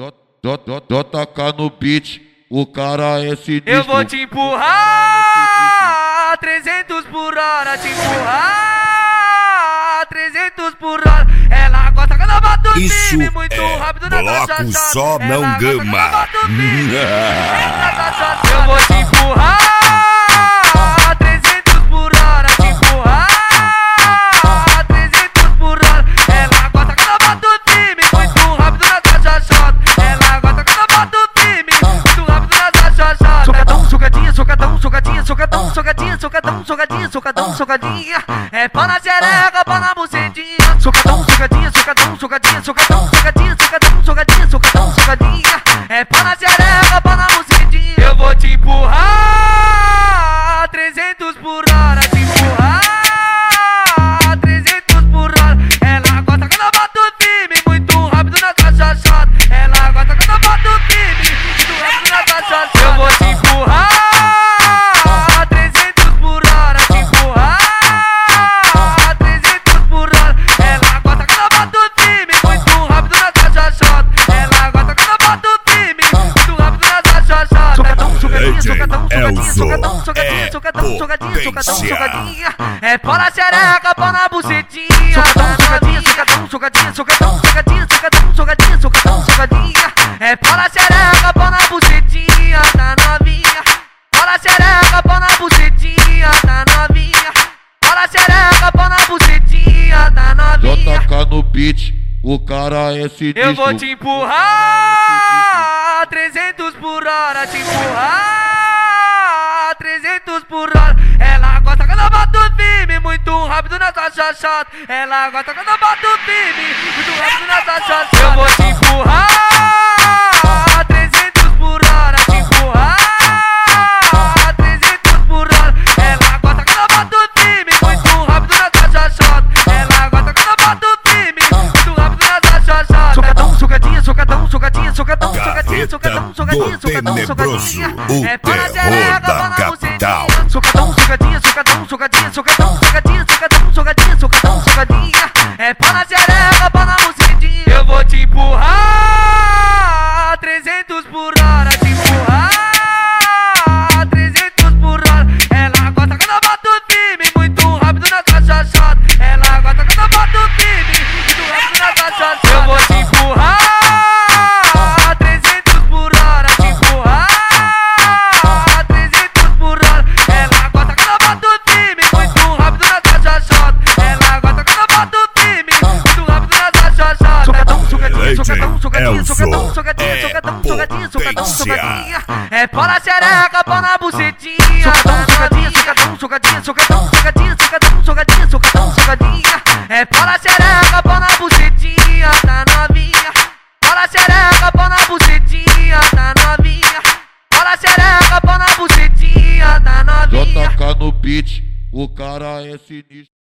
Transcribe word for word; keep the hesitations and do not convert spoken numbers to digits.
J no beat, o cara é sinistro. Eu vou te empurrar trezentos por hora, te empurrar trezentos por hora. Ela gosta quando eu bato o time muito é rápido na bloco só não gama. Eu vou te empurrar trezentos por hora, te empurrar trezentos por hora. Ela gosta quando eu bato o time muito rápido na caixa shot. Ela gosta quando eu bato o time muito rápido na caixa shot. Socadão, socadinha, socadão, socadinha, socadão, socadinha, socadão, socadinha, socadão, socadinha. É pau na xereca, pau na bucetinha. Socadão, socadinha, socadão, socadinha, socadão, socadinha, socadão, socadinha, socadão, socadinha. É pau na xereca, pau na bucetinha. Eu vou te empurrar trezentos por hora, te empurrar trezentos por hora. Ela gosta quando eu bato o time muito rápido na caixa shot. Ela gosta quando eu bato o time muito rápido na caixa shot. Eu vou te empurrar trezentos por hora, te empurrar trezentos por hora. Ela gosta quando eu bato o time muito rápido na caixa shot. Ela gosta quando eu bato o time muito rápido na caixa shot. Socadão, socadinha, socadão, socadinha, socadão, socadinha, socadão, socadinha, socadão, socadinha. É pau na xereca, pau na bucetinha. Socadão, socadinha, socadão, socadinha, socadão, socadinha, socadão, socadinha, socadão, socadinha. É pau na xereca, pau na bucetinha, tá novinha. Pau na xereca, pau na bucetinha, tá novinha. Pau na xereca, pau na bucetinha, tá novinha. J no beat, o cara é sinistro. Eu vou te empurrar trezentos por hora, te empurrar trezentos por hora. Ela gosta quando eu bato o time muito rápido na caixa shot. Ela gosta quando eu bato o time muito rápido na caixa shot. Eu vou te empurrar trezentos por hora, te empurrar trezentos por hora. Ela gosta quando eu bato o time muito rápido na caixa shot. Ela gosta quando eu bato o time muito rápido na caixa shot. Socadão, socadinha, socadão, socadinha, socadão, socadinha, socadão, socadinha, socadão, socadinha. O terror da capital. Socadão, socadinha, socadão, socadinha, socadão, socadinha, socadão, socadinha, socadão, socadinha. É pau na xereca, pau na bucetinha. Eu vou te empurrar trezentos por hora, te empurrar trezentos por hora. Ela gosta quando eu bato o time muito rápido na caixa shot. Ela gosta quando eu bato o time muito rápido na caixa shot. Eu vou te empurrar trezentos por hora, te empurrar trezentos por hora. Ela gosta quando eu bato o time muito rápido na caixa shot. Ela gosta quando eu bato o time muito rápido na caixa shot. Socadão, socadinha, socadão, socadinha, socadão, socadinha, socadão, socadinha, socadão, socadinha. É pau na xereca, pau na bucetinha. Socadão, socadinha, socadão, socadinha, socadão, socadinha, socadão, socadinha, socadão, socadinha. É pau na xereca, pau na bucetinha, tá novinha. Pau na xereca, pau na bucetinha, tá novinha. Pau na xereca, pau na bucetinha, tá novinha. J no beat, o cara é sinistro.